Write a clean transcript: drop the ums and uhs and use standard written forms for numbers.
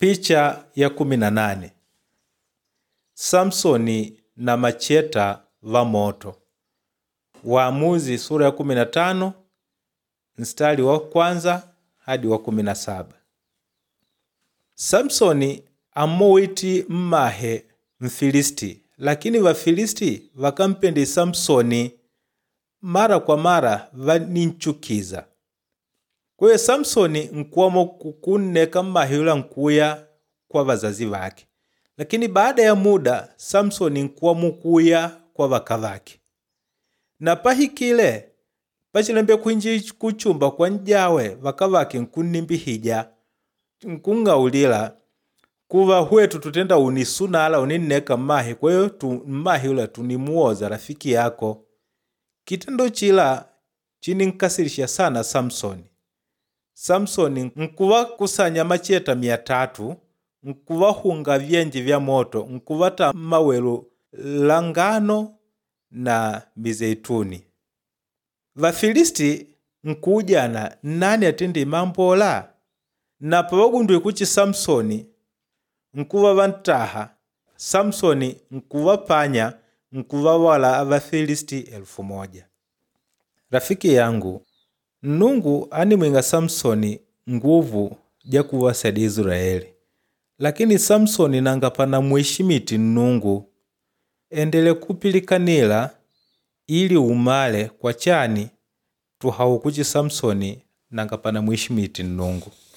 Picha ya 18. Samsoni na macheta va moto. Waamuzi sura ya 15 mstari wa kwanza hadi wa 17. Samsoni amowiti mmahe Mfilisti, lakini Wafilisti wakampendi Samsoni mara kwa mara vaninchukiza. Kwa hiyo Samsoni nkuwamo kukuneka mmahe yula nkuya kwa wazazi wake. Lakini baada ya muda Samsoni nkuwamo kuya kwa waka wake. Na pahikile pachilembe kuinji kuchumba kwa njawe waka wake nkunnimbihija nkungaulila kuva hwetu tutenda unisunala unineka mmahe, kwa hiyo mmahe yula tunimuoza rafiki yako. Kitendo chila chininkasirisha sana Samsoni. Samsoni nkuwa kusanya macheta 300, nkuwa hunga vyenji vya moto, nkuwata mawelu langano na mizeituni. Wafilisti nkujana nani atende mambola? Na pawagundwe kuchi Samsoni nkuwa vantaha. Samsoni nkuwa panya, nkuwa wala Wafilisti 1000. Rafiki yangu, Nungu animwenga Samsoni nguvu ja kuwasaidia Israeli. Lakini Samsoni nangapana mwishimiti Nungu. Endele kupilikanila ili umale kwa chani tuhaukuchi Samsoni nangapana mwishimiti Nungu.